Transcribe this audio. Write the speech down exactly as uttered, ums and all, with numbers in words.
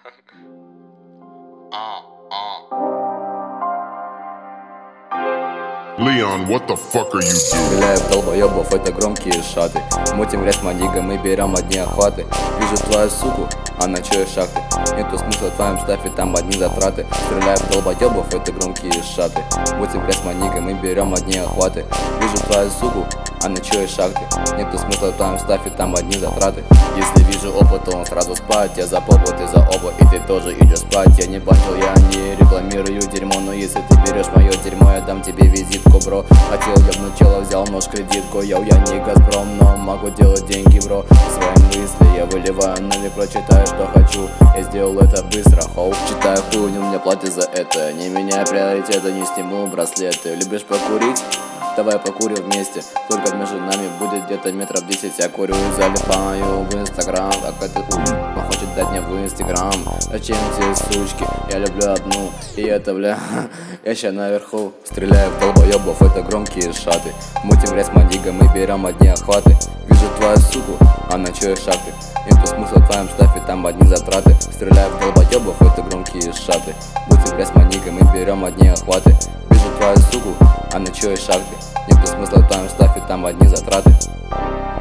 Leon, what the fuck are you doing? Стреляю в долбоебов, это громкие шаты. Мутим грязь маньяга, мы берем одни охваты. Вижу твою суку, она чует шахты. Нету смысла в твоем штафе, там одни затраты. Стреляю в долбоебов, это громкие шаты. Мутим грязь маньяга, мы берем одни охваты. Вижу твою суку, она чует шахты. Нету смысла в твоем штафе, там одни затраты. Если вижу опыт, то он сразу спать. Я за попу, ты за оба, и ты тоже идешь спать. Я не бачил, я не рекламирую дерьмо. Но если ты берешь мое дерьмо, я дам тебе визитку, бро. Хотел ебнуть чела, взял нож кредитку. Йоу, я не Газпром, но могу делать деньги, бро. Свои мысли я выливаю на век, прочитаю, что хочу. Я сделал это быстро, хоу. Читаю хуйню, мне платят за это. Не меняй приоритеты, не сниму браслеты. Любишь покурить? Давай покурим вместе. Только между нами будет где-то метров десять. Я курю и залипаю в инстаграм. Как это ум, он хочет дать мне в инстаграм. Зачем те сучки? Я люблю одну. И это, бля, я ща наверху. Стреляю в долбоебов, это громкие шаты. Мутим грязь маньяга, мы берем одни охваты. Вижу твою суку, она чует шахты. Нету смысла в твоем штафе, там одни затраты. Стреляю в долбоебов, это громкие шаты. Мутим грязь маньяга, мы берем одни охваты. Вижу твою суку, она чует шахты. Нету смысла в твоем штафе, там одни затраты.